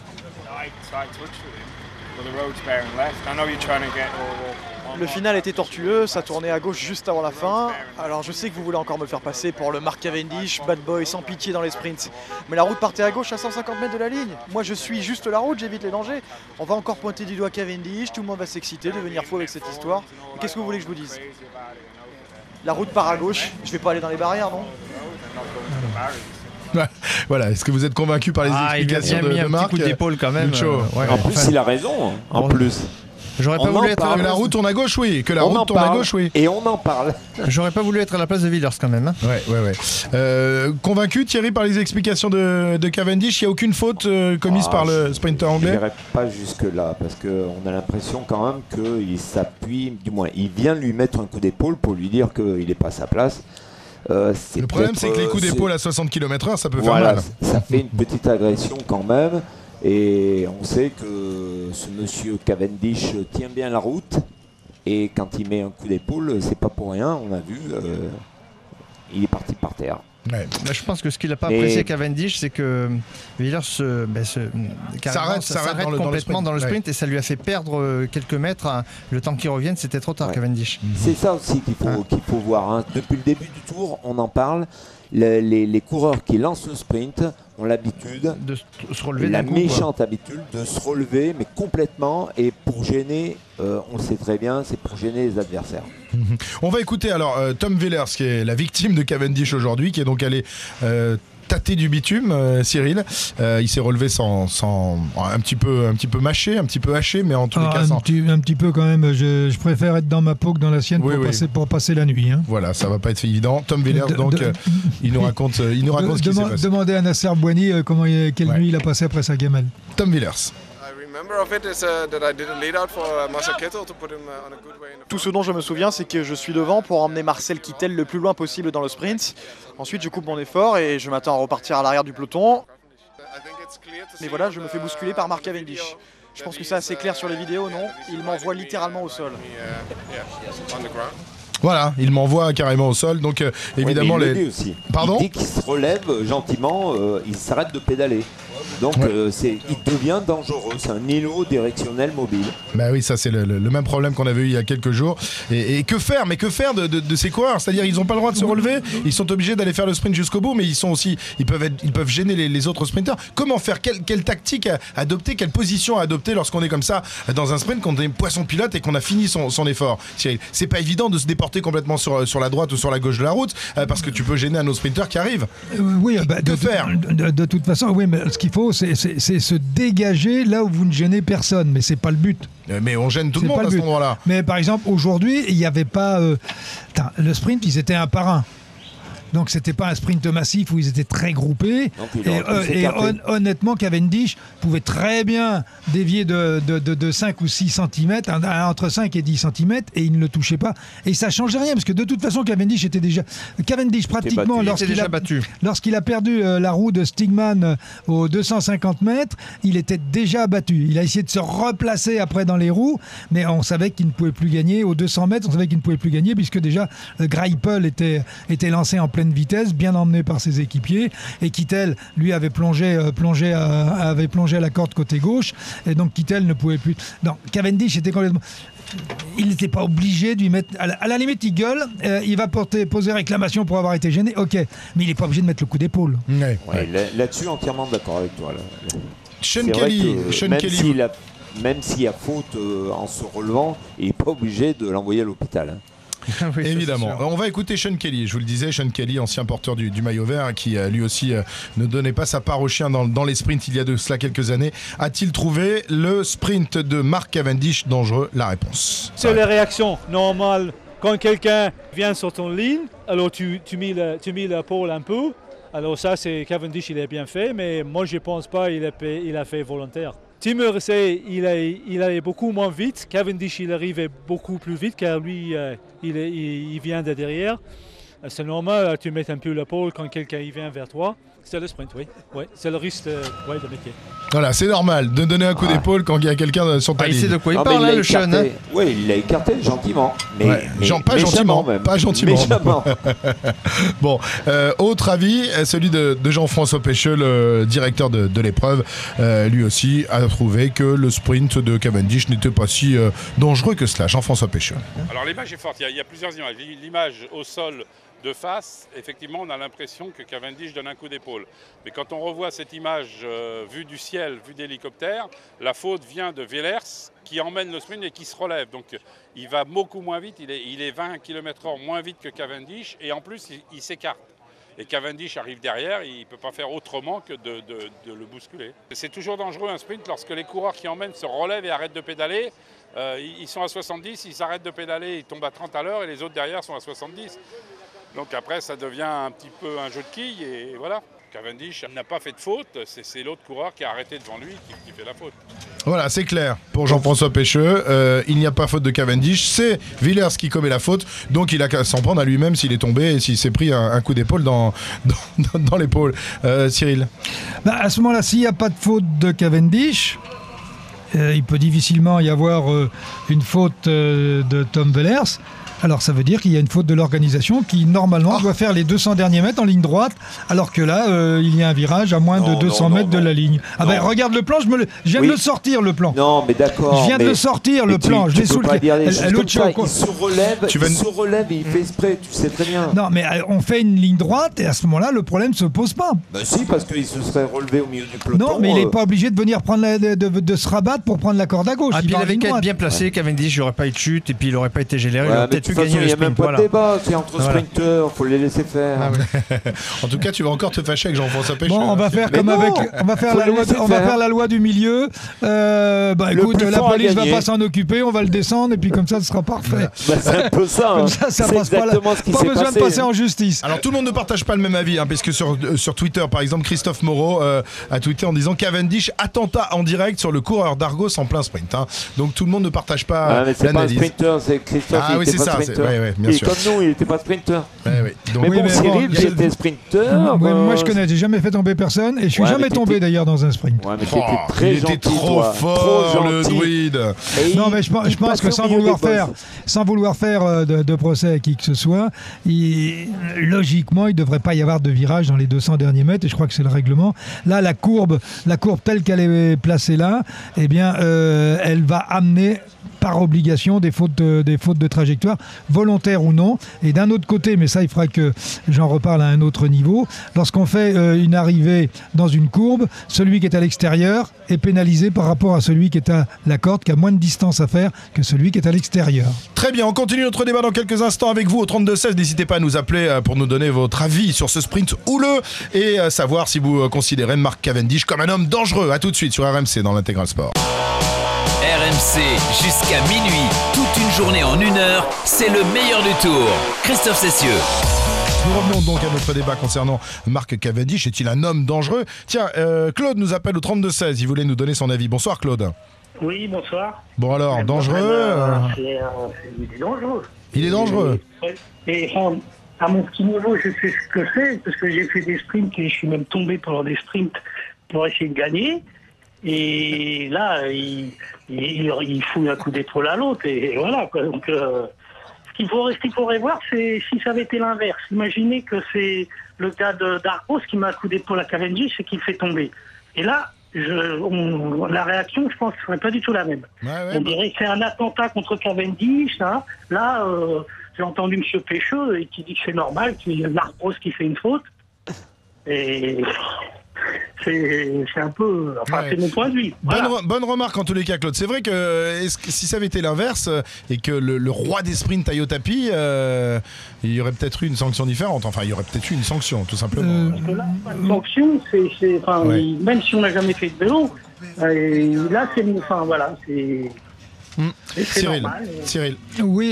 Le final était tortueux, ça tournait à gauche juste avant la fin. Alors je sais que vous voulez encore me faire passer pour le Mark Cavendish, bad boy sans pitié dans les sprints. Mais la route partait à gauche à 150 mètres de la ligne. Moi je suis juste la route, j'évite les dangers. On va encore pointer du doigt Cavendish, tout le monde va s'exciter, devenir fou avec cette histoire. Et qu'est-ce que vous voulez que je vous dise? La route part à gauche, je vais pas aller dans les barrières, non? Voilà, est-ce que vous êtes convaincu par les explications de Marc? Un petit coup d'épaule quand même. En plus, il a raison. En plus. J'aurais pas voulu être que la route tourne à gauche, oui. Que la route tourne à gauche, oui. Et on en parle. J'aurais pas voulu être à la place de Villers quand même. Ouais. Convaincu, Thierry, par les explications de Cavendish, il n'y a aucune faute commise par le sprinter anglais? Je n'irai pas jusque-là, parce qu'on a l'impression quand même qu'il s'appuie, du moins, il vient lui mettre un coup d'épaule pour lui dire qu'il n'est pas à sa place. Le problème, c'est que les coups d'épaule à 60 km/h, ça peut faire mal. Ça fait une petite agression quand même. Et on sait que ce monsieur Cavendish tient bien la route. Et quand il met un coup d'épaule, c'est pas pour rien. On a vu, il est parti par terre. Ouais. Là, je pense que ce qu'il n'a pas apprécié Cavendish, c'est que Villers s'arrête complètement dans le sprint et ça lui a fait perdre quelques mètres. Le temps qu'il revienne, c'était trop tard, Cavendish. C'est ça aussi qu'il faut voir. Hein. Depuis le début du tour, on en parle. Les coureurs qui lancent le sprint ont l'habitude, de se relever méchante habitude de se relever, mais complètement, et pour gêner, on le sait très bien, c'est pour gêner les adversaires. On va écouter alors Tom Wellers, qui est la victime de Cavendish aujourd'hui, qui est donc allé tâter du bitume, Cyril. Il s'est relevé un petit peu mâché, un petit peu haché, mais en tous les cas un petit peu quand même. Je préfère être dans ma peau que dans la sienne pour passer la nuit. Hein. Voilà, ça va pas être évident. Tom Wellers, donc, il nous raconte ce qui s'est passé. Demandez à Nasser Bouani quelle nuit il a passé après sa gamelle. Tom Wellers. Tout ce dont je me souviens, c'est que je suis devant pour emmener Marcel Kittel le plus loin possible dans le sprint. Ensuite, je coupe mon effort et je m'attends à repartir à l'arrière du peloton. Mais voilà, je me fais bousculer par Mark Cavendish. Je pense que c'est assez clair sur les vidéos, non? Il m'envoie littéralement au sol. Voilà, il m'envoie carrément au sol, donc évidemment il le dit aussi. Pardon? Il dit qu'il se relève gentiment, il s'arrête de pédaler. Donc il devient dangereux, c'est un îlot directionnel mobile. Bah oui, ça c'est le même problème qu'on avait eu il y a quelques jours. Et que faire? Mais que faire de ces coureurs? C'est-à-dire ils n'ont pas le droit de se relever, ils sont obligés d'aller faire le sprint jusqu'au bout, mais ils peuvent gêner les autres sprinteurs. Comment faire? Quelle tactique adopter? Quelle position adopter lorsqu'on est comme ça dans un sprint, qu'on est poisson pilote et qu'on a fini son effort? C'est pas évident de se déporter complètement sur la droite ou sur la gauche de la route, parce que tu peux gêner un autre sprinter qui arrive. Que faire? De toute façon, oui, mais ce qu'il faut, c'est se dégager là où vous ne gênez personne, mais c'est pas le but. Mais on gêne tout le monde à cet endroit-là. Mais par exemple, aujourd'hui, il n'y avait pas... le sprint, ils étaient un par un. Donc c'était pas un sprint massif où ils étaient très groupés. Et honnêtement, Cavendish pouvait très bien dévier de 5 ou 6 cm, entre 5 et 10 cm, et il ne le touchait pas. Et ça changeait rien, parce que de toute façon, Cavendish pratiquement, lorsqu'il a perdu la roue de Stigman aux 250 mètres, il était déjà battu. Il a essayé de se replacer après dans les roues, mais on savait qu'il ne pouvait plus gagner. Aux 200 mètres, on savait qu'il ne pouvait plus gagner, puisque déjà Greipel était lancé en pleine vitesse, bien emmené par ses équipiers, et Kittel, lui, avait plongé à la corde côté gauche, et donc Kittel ne pouvait plus. Non, Cavendish était complètement... Il n'était pas obligé de lui mettre... À la limite, il gueule, il va poser réclamation pour avoir été gêné, ok, mais il n'est pas obligé de mettre le coup d'épaule. Là-dessus, entièrement d'accord avec toi. Sean Kelly. Même s'il y a faute en se relevant, il n'est pas obligé de l'envoyer à l'hôpital. Oui, évidemment. On va écouter Sean Kelly. Je vous le disais, Sean Kelly, ancien porteur du maillot vert, qui lui aussi ne donnait pas sa part au chien dans les sprints il y a de cela quelques années. A-t-il trouvé le sprint de Mark Cavendish dangereux? La réponse. C'est la réaction normale. Quand quelqu'un vient sur ton ligne, alors tu mets la pole un peu. Alors ça, c'est Cavendish, il a bien fait, mais moi je pense pas il a fait volontaire. Tim Mercier, il allait beaucoup moins vite. Cavendish, il arrivait beaucoup plus vite car lui, il vient de derrière. C'est normal, tu mets un peu la pole quand quelqu'un vient vers toi. C'est le sprint, oui. C'est le risque de métier. Voilà, c'est normal de donner un coup d'épaule quand il y a quelqu'un sur ta ligne. Il sait de quoi il parle, le Sean. Oui, il l'a écarté gentiment. Pas gentiment. Méchamment. Bon, autre avis, celui de Jean-François Pécheux, le directeur de l'épreuve. Lui aussi a trouvé que le sprint de Cavendish n'était pas si dangereux que cela. Jean-François Pécheux. Alors l'image est forte, il y a plusieurs images. L'image au sol de face, effectivement, on a l'impression que Cavendish donne un coup d'épaule. Mais quand on revoit cette image vue du ciel, vue d'hélicoptère, la faute vient de Villers qui emmène le sprint et qui se relève. Donc il va beaucoup moins vite, il est 20 km/h moins vite que Cavendish et en plus il s'écarte. Et Cavendish arrive derrière, il ne peut pas faire autrement que de le bousculer. C'est toujours dangereux un sprint lorsque les coureurs qui emmènent se relèvent et arrêtent de pédaler. Ils sont à 70, ils arrêtent de pédaler, ils tombent à 30 à l'heure et les autres derrière sont à 70. Donc après, ça devient un petit peu un jeu de quilles et voilà. Cavendish n'a pas fait de faute, c'est l'autre coureur qui a arrêté devant lui qui fait la faute. Voilà, c'est clair pour Jean-François Pécheux. Il n'y a pas faute de Cavendish, c'est Villers qui commet la faute, donc il a qu'à s'en prendre à lui-même s'il est tombé et s'il s'est pris un coup d'épaule dans l'épaule. Cyril. À ce moment-là, s'il n'y a pas de faute de Cavendish, il peut difficilement y avoir une faute de Tom Villers. Alors ça veut dire qu'il y a une faute de l'organisation qui normalement doit faire les 200 derniers mètres en ligne droite, alors que là il y a un virage à moins de 200 mètres de la ligne. Regarde le plan, je viens de le sortir le plan. Non mais d'accord. Je viens de le sortir le plan, je l'ai sous le il se relève et il fait exprès, tu sais très bien. Non mais on fait une ligne droite et à ce moment-là le problème ne se pose pas. Ben si, parce qu'il se serait relevé au milieu du peloton. Non mais il n'est pas obligé de venir prendre de se rabattre pour prendre la corde à gauche. Puis il avait qu'à être bien placé, Cavendish, il n'aurait pas eu de chute et puis il n'aurait pas été géléré, il aurait peut-être pu gagner le sprint. Il n'y a même pas de débat, c'est entre sprinteurs, il faut les laisser faire. En tout cas, tu vas encore te fâcher avec Jean-François Pécheux. Bon, on va faire la loi du milieu. Écoute, la police va pas s'en occuper, on va le descendre et puis comme ça, ce sera parfait. C'est un peu ça. Comme ça passe pas besoin de passer en justice. Alors tout le monde ne partage pas le même avis, puisque sur Twitter, par exemple, Christophe Moreau a tweeté en disant Cavendish attentat en direct sur le coureur d'Argos en plein sprint. Donc tout le monde ne partage pas mais c'est l'analyse. Pas un sprinter, c'est Christophe. Ah oui, c'est ça. Bien sûr. Comme nous, il n'était pas sprinter. Donc, mais Cyril, j'étais sprinter. Moi, je connais, j'ai jamais fait tomber personne et je suis jamais tombé d'ailleurs dans un sprint. Ouais, mais très il était trop fort, le druide. Non, mais je pense que sans vouloir faire de procès à qui que ce soit, logiquement, il ne devrait pas y avoir de virage dans les 200 derniers mètres et je crois que c'est le règlement. Là, la courbe telle qu'elle est placée là, elle va amener par obligation des fautes de trajectoire, volontaires ou non. Et d'un autre côté, mais ça il faudra que j'en reparle à un autre niveau, lorsqu'on fait une arrivée dans une courbe, celui qui est à l'extérieur est pénalisé par rapport à celui qui est à la corde, qui a moins de distance à faire que celui qui est à l'extérieur. Très bien, on continue notre débat dans quelques instants avec vous au 32-16. N'hésitez pas à nous appeler pour nous donner votre avis sur ce sprint houleux et savoir si vous considérez Mark Cavendish comme un homme dangereux. A tout de suite sur RMC dans l'Intégral Sport. RMC jusqu'à minuit, toute une journée en 1 heure, c'est le meilleur du tour. Christophe Cessieux. Nous revenons donc à notre débat concernant Mark Cavendish. Est-il un homme dangereux ? Tiens, Claude nous appelle au 32-16. Il voulait nous donner son avis. Bonsoir Claude. Oui, bonsoir. Bon alors, dangereux il est dangereux. Il est dangereux. Et à mon petit niveau, je sais ce que c'est, parce que j'ai fait des sprints et je suis même tombé pendant des sprints pour essayer de gagner. Et là, il fout un coup d'épaule à l'autre et voilà, quoi. Donc, ce qu'il faudrait voir, c'est si ça avait été l'inverse. Imaginez que c'est le gars d'Arcos qui met un coup d'épaule à Cavendish et qui le fait tomber. Et là, la réaction, je pense, ne serait pas du tout la même. On dirait que c'est un attentat contre Cavendish. Hein. Là, j'ai entendu M. Pécheux qui dit que c'est normal, qu'il y a l'Arcos qui fait une faute. Et c'est un peu... Enfin, c'est mon point de vue. Voilà. Bonne remarque en tous les cas, Claude. C'est vrai que si ça avait été l'inverse et que le roi des sprints aille au tapis, il y aurait peut-être eu une sanction différente. Enfin, il y aurait peut-être eu une sanction, tout simplement. Parce que là, une sanction, même si on n'a jamais fait de vélo, là, c'est... Enfin, voilà, c'est... Cyril. Oui,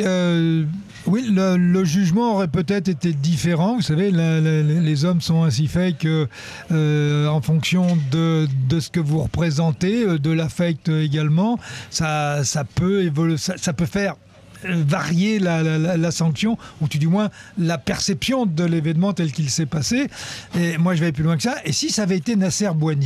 le jugement aurait peut-être été différent. Vous savez, les hommes sont ainsi faits que, en fonction de ce que vous représentez, de l'affect également, ça peut évoluer, ça peut faire varier la sanction, ou tout du moins la perception de l'événement tel qu'il s'est passé. Et moi, je vais aller plus loin que ça. Et si ça avait été Nasser Bouhanni ?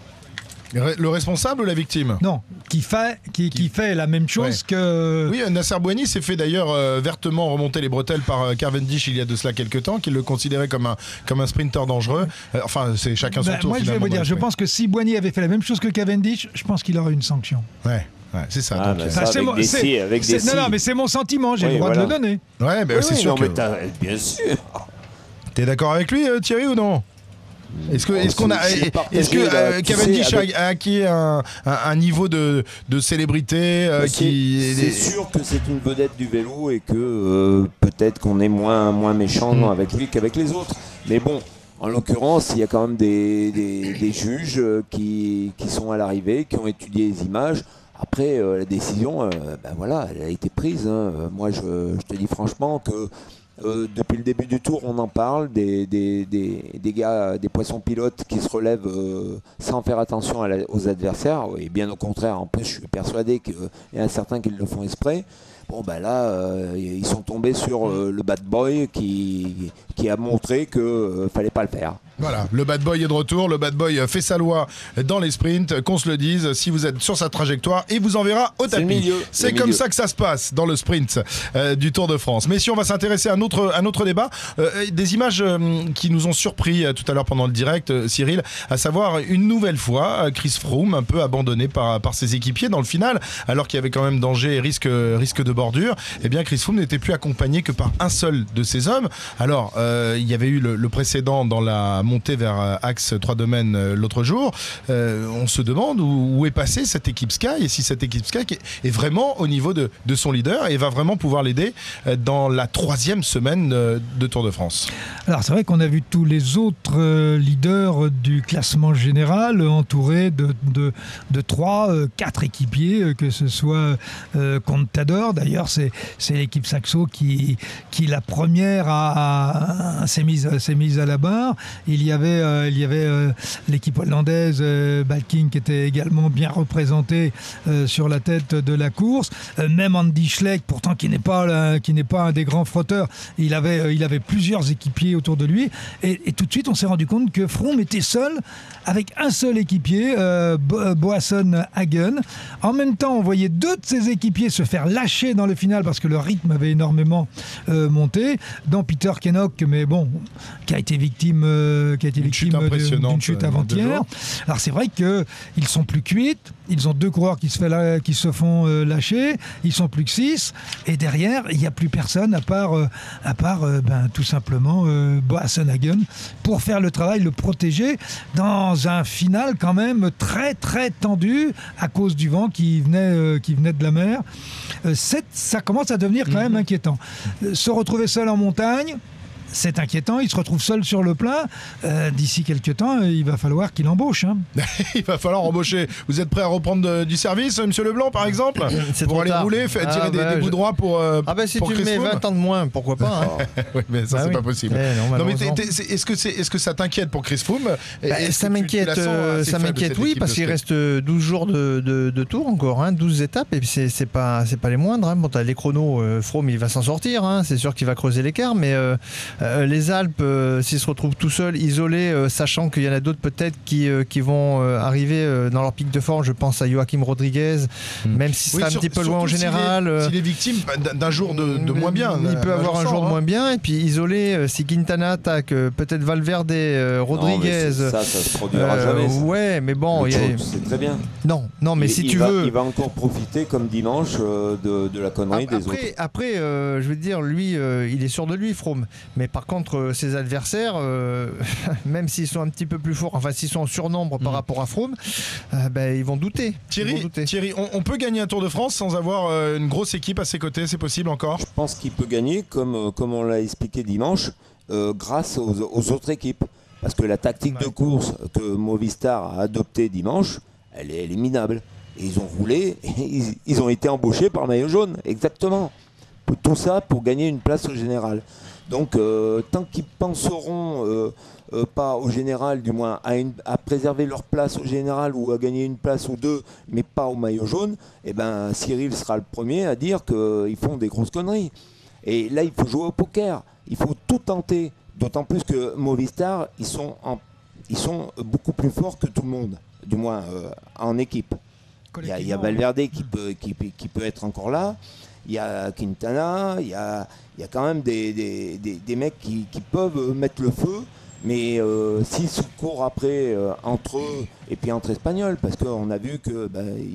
Le responsable ou la victime ? Non, qui fait la même chose que... Oui, Nasser Bouhanni s'est fait d'ailleurs vertement remonter les bretelles par Cavendish il y a de cela quelques temps, qu'il le considérait comme un sprinter dangereux. Enfin, c'est chacun son tour. Moi, je vais vous dire, je pense que si Bouhanni avait fait la même chose que Cavendish, je pense qu'il aurait eu une sanction. Ouais, c'est ça. Ah, donc, ça avec des non, mais c'est mon sentiment, j'ai le droit de le donner. Ouais, c'est sûr que... bien sûr. T'es d'accord avec lui, Thierry, ou non ? Est-ce que Cavendish a acquis un niveau de célébrité C'est sûr que c'est une vedette du vélo et que peut-être qu'on est moins méchant avec lui qu'avec les autres. Mais bon, en l'occurrence, il y a quand même des juges qui sont à l'arrivée, qui ont étudié les images. Après, la décision, elle a été prise. Hein. Moi, je te dis franchement que depuis le début du tour, on en parle des gars, des poissons pilotes qui se relèvent sans faire attention aux adversaires. Et bien au contraire, en plus, je suis persuadé qu'il y en a certains qui le font exprès. Bon, ils sont tombés sur le bad boy qui a montré qu'il fallait pas le faire. Voilà, le bad boy est de retour, le bad boy fait sa loi dans les sprints, qu'on se le dise, si vous êtes sur sa trajectoire, il vous enverra au tapis. C'est comme ça que ça se passe dans le sprint du Tour de France. Mais si on va s'intéresser à un autre débat, des images qui nous ont surpris tout à l'heure pendant le direct, Cyril, à savoir une nouvelle fois Chris Froome un peu abandonné par ses équipiers dans le final, alors qu'il y avait quand même danger et risque de bordure. Eh bien Chris Froome n'était plus accompagné que par un seul de ses hommes. Alors il y avait eu le précédent dans la montée vers Axe 3 Domaines l'autre jour. On se demande où est passée cette équipe Sky et si cette équipe Sky est vraiment au niveau de son leader et va vraiment pouvoir l'aider dans la 3e semaine de Tour de France. Alors c'est vrai qu'on a vu tous les autres leaders du classement général entourés de 3-4 équipiers, que ce soit Contador. D'ailleurs c'est l'équipe Saxo qui la première s'est mise à la barre. Il y avait l'équipe hollandaise Balking qui était également bien représentée sur la tête de la course. Même Andy Schleck, pourtant qui n'est pas un des grands frotteurs, il avait plusieurs équipiers autour de lui. Et tout de suite, on s'est rendu compte que Froome était seul avec un seul équipier, Boasson Hagen. En même temps, on voyait deux de ses équipiers se faire lâcher dans le final parce que le rythme avait énormément monté. Dans Peter Kennock, mais bon, qui a été victime d'une chute avant-hier. Alors c'est vrai qu'ils sont plus que 8, ils ont 2 coureurs qui se font lâcher, ils sont plus que 6, et derrière il n'y a plus personne à part tout simplement Boasson Hagen pour faire le travail, le protéger dans un final quand même très très tendu à cause du vent qui venait de la mer. Ça commence à devenir quand même inquiétant. Se retrouver seul en montagne, c'est inquiétant. Il se retrouve seul sur le plein. D'ici quelques temps, il va falloir qu'il embauche. Hein. Il va falloir embaucher. Vous êtes prêt à reprendre du service, Monsieur Leblanc, par exemple, pour aller rouler, tirer des bouts droits pour si pour tu Chris mets Froome. 20 ans de moins, pourquoi pas hein. Oui, mais ça, c'est pas possible. Non, mais est-ce que ça t'inquiète pour Chris Froome? Ça m'inquiète, oui, parce qu'il reste 12 jours de tour encore, hein, 12 étapes, et puis c'est pas les moindres. Hein. Bon, t'as les chronos, Froome, il va s'en sortir, hein, c'est sûr qu'il va creuser l'écart, mais les Alpes, s'il se retrouve tout seul, isolé, sachant qu'il y en a d'autres peut-être qui vont arriver dans leur pic de forme, je pense à Joachim Rodriguez, même s'il sera un petit peu loin en général. S'il est victime d'un jour de moins bien. Il peut avoir un jour de moins bien, et puis isolé, si Quintana attaque, peut-être Valverde, Rodriguez. Ça se produira jamais. Ouais, mais bon. C'est très bien. Non, mais si tu veux. Il va encore profiter, comme dimanche, de la connerie des autres. Après, je veux dire, lui, il est sûr de lui, Froome. Mais par contre, ses adversaires, même s'ils sont un petit peu plus forts, enfin, s'ils sont en surnombre par rapport à Froome, ils vont douter. Thierry, on peut gagner un Tour de France sans avoir une grosse équipe à ses côtés, c'est possible encore? Je pense qu'il peut gagner, comme on l'a expliqué dimanche, grâce aux autres équipes. Parce que la tactique de course que Movistar a adoptée dimanche, elle est minable. Et ils ont roulé, et ils ont été embauchés par maillot jaune, exactement. Tout ça pour gagner une place au général. Donc tant qu'ils penseront pas au général, du moins à préserver leur place au général ou à gagner une place ou deux, mais pas au maillot jaune, Cyril sera le premier à dire qu'ils font des grosses conneries. Et là, il faut jouer au poker, il faut tout tenter. D'autant plus que Movistar, ils sont beaucoup plus forts que tout le monde, du moins en équipe. Il y a Valverde qui peut être encore là, il y a Quintana, il y a quand même des mecs qui peuvent mettre le feu, mais s'ils se courent après entre eux et puis entre Espagnols, parce qu'on a vu que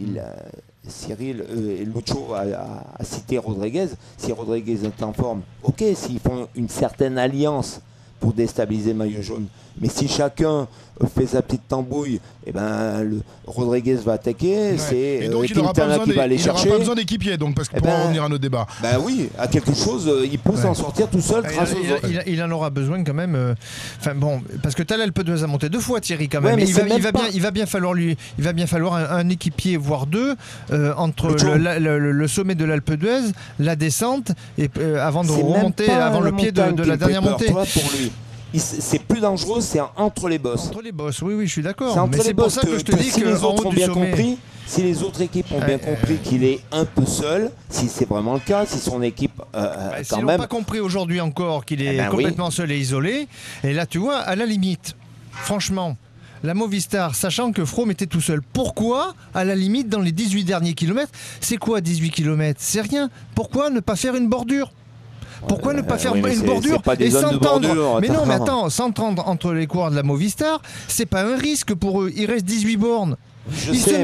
Cyril et Lucho a cité Rodriguez. Si Rodriguez est en forme, ok, s'ils font une certaine alliance pour déstabiliser le maillot jaune. Mais si chacun fait sa petite tambouille, Rodriguez va attaquer, c'est Quintana qui va aller chercher. Il n'aura pas besoin d'équipier, donc, parce que pour en revenir à notre débat. Oui, à quelque chose, il peut s'en sortir tout seul grâce aux autres. Il en aura besoin quand même. Parce que t'as l'Alpe d'Huez à monter 2 fois, Thierry, quand même. Ouais, il va bien falloir un équipier, voire 2, entre le sommet de l'Alpe d'Huez, la descente, et avant de remonter, avant le pied de la dernière montée. Pour lui. C'est plus dangereux, c'est entre les bosses. Entre les bosses, oui, je suis d'accord. C'est entre les bosses pour ça que je te dis si les autres ont bien compris, si les autres équipes ont bien compris qu'il est un peu seul, si c'est vraiment le cas, si son équipe s'ils n'ont pas compris aujourd'hui encore qu'il est complètement seul et isolé, et là tu vois, à la limite, franchement, la Movistar, sachant que Froome était tout seul, pourquoi, à la limite, dans les 18 derniers kilomètres, c'est quoi 18 kilomètres? C'est rien. Pourquoi ne pas faire une bordure? Pourquoi ne pas faire une bordure et s'entendre? Mais non, mais attends, s'entendre entre les coureurs de la Movistar, c'est pas un risque pour eux. Il reste 18 bornes. Ils se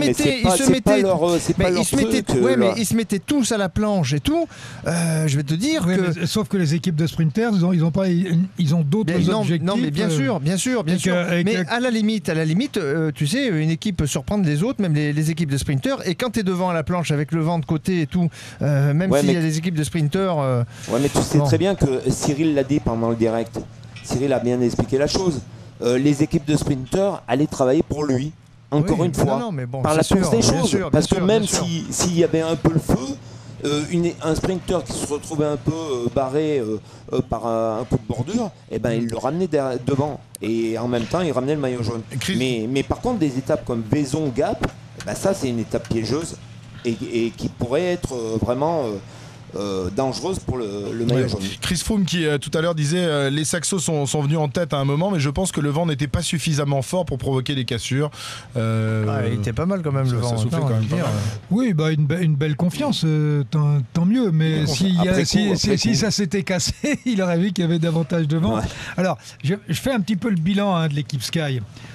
mettaient tous à la planche et tout. Je vais te dire que. Sauf que les équipes de sprinters, ils ont d'autres objectifs. Non, mais bien sûr. Mais à la limite, tu sais, une équipe peut surprendre les autres, même les équipes de sprinters. Et quand tu es devant à la planche avec le vent de côté et tout, s'il y a des équipes de sprinters. Mais tu sais très bien que Cyril l'a dit pendant le direct. Cyril a bien expliqué la chose. Les équipes de sprinters allaient travailler pour lui. Encore une fois, par la force des choses, parce que même s'il y avait un peu le feu, un sprinter qui se retrouvait un peu barré par un coup de bordure, il le ramenait devant, et en même temps il ramenait le maillot jaune. Mais par contre, des étapes comme Vaison-Gap, ça c'est une étape piégeuse et qui pourrait être vraiment dangereuse pour le maillot jaune. Chris Froome qui tout à l'heure disait les Saxos sont venus en tête à un moment, mais je pense que le vent n'était pas suffisamment fort pour provoquer des cassures. Il était pas mal quand même, le vent. Ça soufflait quand même pas mal. Oui, une belle confiance, tant mieux, mais si ça s'était cassé, il aurait vu qu'il y avait davantage de vent. Alors, je fais un petit peu le bilan de l'équipe Sky.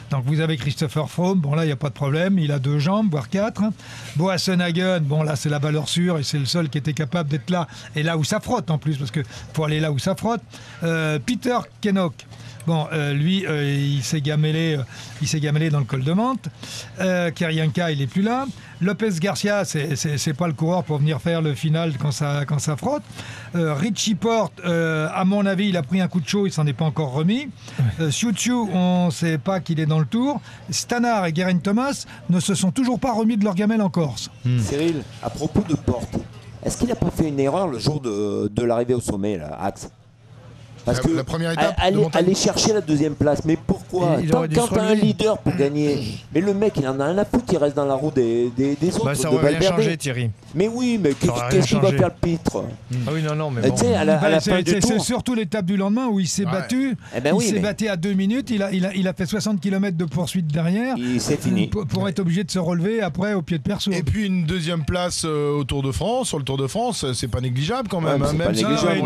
Donc vous avez Christopher Froome, bon là il n'y a pas de problème, il a 2 jambes, voire 4. Boasson Hagen, bon là c'est la valeur sûre et c'est le seul qui était capable d'être là, et là où ça frotte en plus, parce qu'il faut aller là où ça frotte. Peter Kennock, bon lui il s'est gamellé dans le col de Mantes. Kerianka il est plus là. Lopez Garcia, c'est pas le coureur pour venir faire le final quand ça frotte. Richie Porte, à mon avis, il a pris un coup de chaud, il s'en est pas encore remis. Xiu Xiu, on sait pas qu'il est dans le tour. Stannard et Geraint Thomas ne se sont toujours pas remis de leur gamelle en Corse. Cyril, à propos de Porte, est-ce qu'il n'a pas fait une erreur le jour de l'arrivée au sommet, là, Axe? Parce que la première étape, aller chercher la 2e place, mais pourquoi? Quand t'as un leader pour gagner, mais le mec il en a un à foutre, il reste dans la roue des autres. Ça aurait rien changé, Thierry. Mais oui, mais qu'est-ce qu'il va faire le pitre? Ah oui, non, mais bon. C'est surtout l'étape du lendemain où il s'est battu. Il s'est battu à 2 minutes, il a fait 60 km de poursuite derrière. C'est fini. Pour être obligé de se relever après au pied de perso. Et puis une 2e place au Tour de France, sur le Tour de France, c'est pas négligeable quand même. Ouais, même il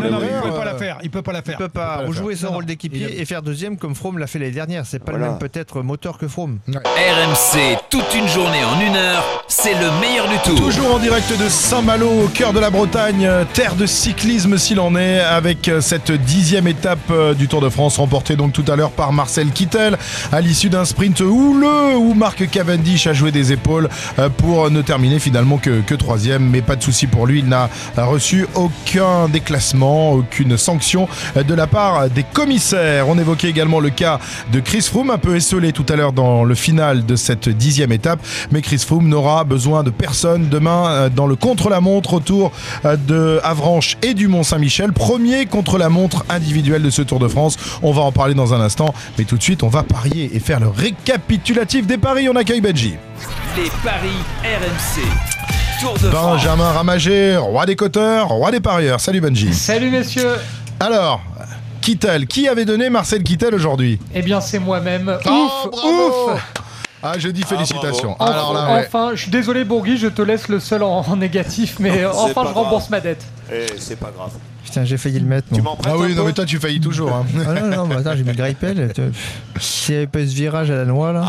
peut pas la faire. Il peut pas jouer son rôle d'équipier et faire 2e comme Froome l'a fait l'année dernière. C'est pas le même peut-être moteur que Froome. RMC, toute une journée en 1 heure, c'est le meilleur du tour. Toujours en direct de Saint-Malo, au cœur de la Bretagne, terre de cyclisme s'il en est, avec cette 10e étape du Tour de France, remportée donc tout à l'heure par Marcel Kittel, à l'issue d'un sprint houleux où Mark Cavendish a joué des épaules pour ne terminer finalement que 3e, mais pas de souci pour lui, il n'a reçu aucun déclassement, aucune sanction de la part des commissaires. On évoquait également le cas de Chris Froome, un peu esselé tout à l'heure dans le final de cette 10e étape, mais Chris Froome n'aura besoin de personne demain dans le contre-la-montre autour de Avranches et du Mont-Saint-Michel, premier contre-la-montre individuel de ce Tour de France. On va en parler dans un instant, mais tout de suite on va parier et faire le récapitulatif des paris. On accueille Benji. Les paris RMC. Tour de France. Benjamin Ramager, roi des coteurs, roi des parieurs. Salut Benji. Salut messieurs. Alors, Kittel, qui avait donné Marcel Kittel aujourd'hui? Eh bien c'est moi-même. Ouf. Ah, je dis félicitations. Alors là, enfin, je suis désolé Bourgui, je te laisse le seul en négatif, mais enfin je rembourse ma dette. C'est pas grave. Putain, j'ai failli le mettre. Tu m'en prêtes? Ah oui, non mais toi tu faillis toujours. Hein. Non, attends, j'ai mis le Greipel. S'il n'y avait pas ce virage à la noix là.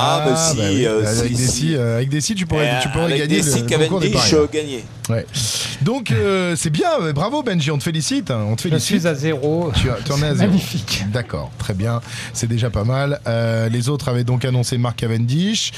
Avec des si, tu pourrais gagner. Avec des si, Cavendish gagner. Ouais. Donc c'est bien, bravo Benji, on te félicite. Je suis à 0. Tu en es à 0. Magnifique. D'accord, très bien, c'est déjà pas mal. Les autres avaient donc annoncé Mark Cavendish,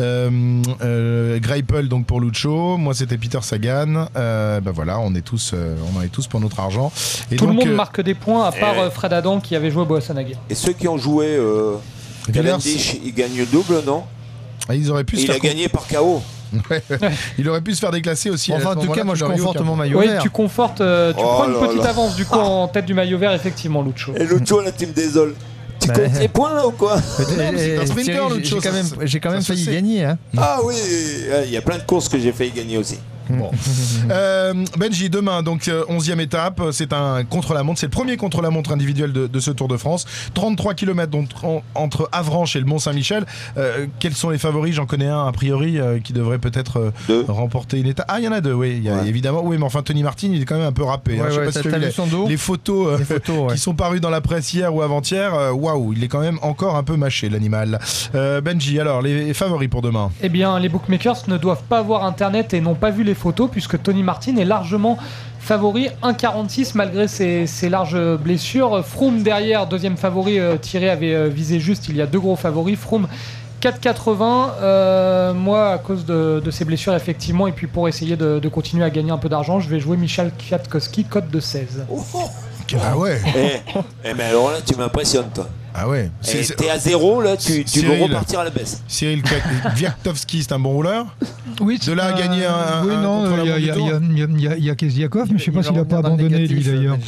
Greipel donc pour Lucho, moi c'était Peter Sagan. Voilà, on en est tous pour notre argent. Et tout donc, le monde marque des points à part Fred Adam qui avait joué Boasson Hagen. Et ceux qui ont joué Cavendish, ils gagnent le double, non? Ils auraient pu. Il a gagné par KO. Il aurait pu se faire déclasser aussi. Enfin, en tout cas, moi je conforte mon maillot vert. Oui, tu confortes, tu prends une petite avance du coup en tête du maillot vert, effectivement, Lucho. Et Lucho, là, tu me désoles. Tu comptes les points là ou quoi? C'est un sprinter, Lucho. J'ai quand même failli gagner. Hein. Ah oui, il y a plein de courses que j'ai failli gagner aussi. Bon. Benji, demain, donc 11e étape, c'est un contre-la-montre, c'est le premier contre-la-montre individuel de ce Tour de France. 33 km entre Avranches et le Mont-Saint-Michel. Quels sont les favoris? J'en connais un a priori qui devrait peut-être remporter une étape. Ah, il y en a 2, oui, évidemment. Oui, mais enfin, Tony Martin, il est quand même un peu râpé. Je sais pas si tu as vu les photos qui sont parues dans la presse hier ou avant-hier. Waouh, il est quand même encore un peu mâché, l'animal. Benji, alors, les favoris pour demain? Eh bien, les bookmakers ne doivent pas avoir internet et n'ont pas vu les photos puisque Tony Martin est largement favori, 1,46 malgré ses larges blessures. Froome derrière, deuxième favori, Thierry avait visé juste, il y a 2 gros favoris. Froome 4,80. Moi, à cause de ses blessures, effectivement, et puis pour essayer de continuer à gagner un peu d'argent, je vais jouer Michal Kwiatkowski, cote de 16. Ah ouais. Mais alors là, tu m'impressionnes, toi. Ah ouais. T'es à 0, là, tu veux repartir à la baisse. Cyril Kwiatkowski, c'est un bon rouleur? Oui, de là à gagner oui, non, il y a Keziakov, mais je ne sais pas s'il n'a pas abandonné, lui, d'ailleurs.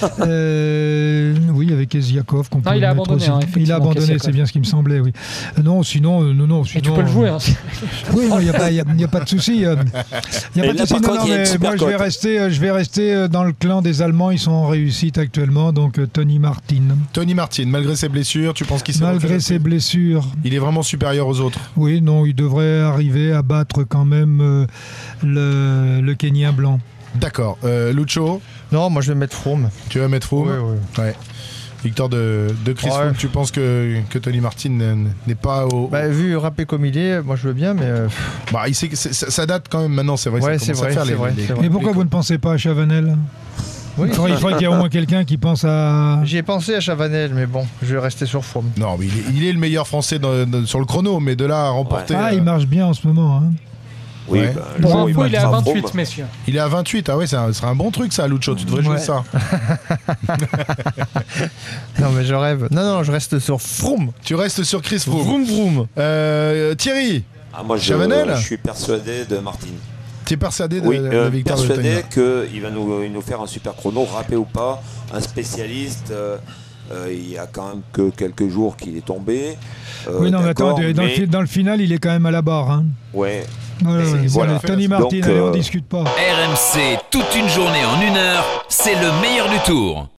Oui, avec Keziakov. Il a abandonné. Il a abandonné, c'est bien ce qui me semblait, oui. Non, sinon. Et tu peux le jouer, hein. Oui, il n'y a pas de souci. Il n'y a pas de souci. Non, mais moi, je vais rester dans le clan des Allemands. Ils sont en réussite actuellement, donc Tony Martin. Tony Martin, malgré ses blessures, tu penses qu'il s'est Malgré ses blessures. Il est vraiment supérieur aux autres? Oui, non, il devrait arriver à battre quand même le Kenyan blanc. D'accord. Lucho? Non, moi je vais mettre Froome. Tu vas mettre Froome? Oui. Ouais. Victoire de Chris Froome. Tu penses que Tony Martin n'est pas au... Vu râpé comme il est, moi je veux bien, mais... il sait que ça date quand même maintenant, c'est vrai. Ouais, c'est vrai. Mais pourquoi vous ne pensez pas à Chavanel? Il faudrait qu'il y ait au moins quelqu'un qui pense à... J'y ai pensé à Chavanel, mais bon, je vais rester sur Froome. Non, mais il est le meilleur français sur le chrono, mais de là à remporter... il marche bien en ce moment. Hein. Oui, pour info, il est à 28, messieurs. Il est à 28, ah oui, ce serait un bon truc ça, Lucho, tu devrais jouer ça. Non, mais je rêve. Non, je reste sur Froome. Tu restes sur Chris Froome. Froome. Thierry, moi, je suis persuadé de Martin. Tu es persuadé de la victoire de Tony? Persuadé qu'il va nous faire un super chrono, râpé ou pas, un spécialiste. Il y a quand même que quelques jours qu'il est tombé. Oui, non, mais attends, dans le final, il est quand même à la barre. Hein. Ouais. Voilà. Tony Martin, allez, on discute pas. RMC, toute une journée en 1 heure, c'est le meilleur du tour.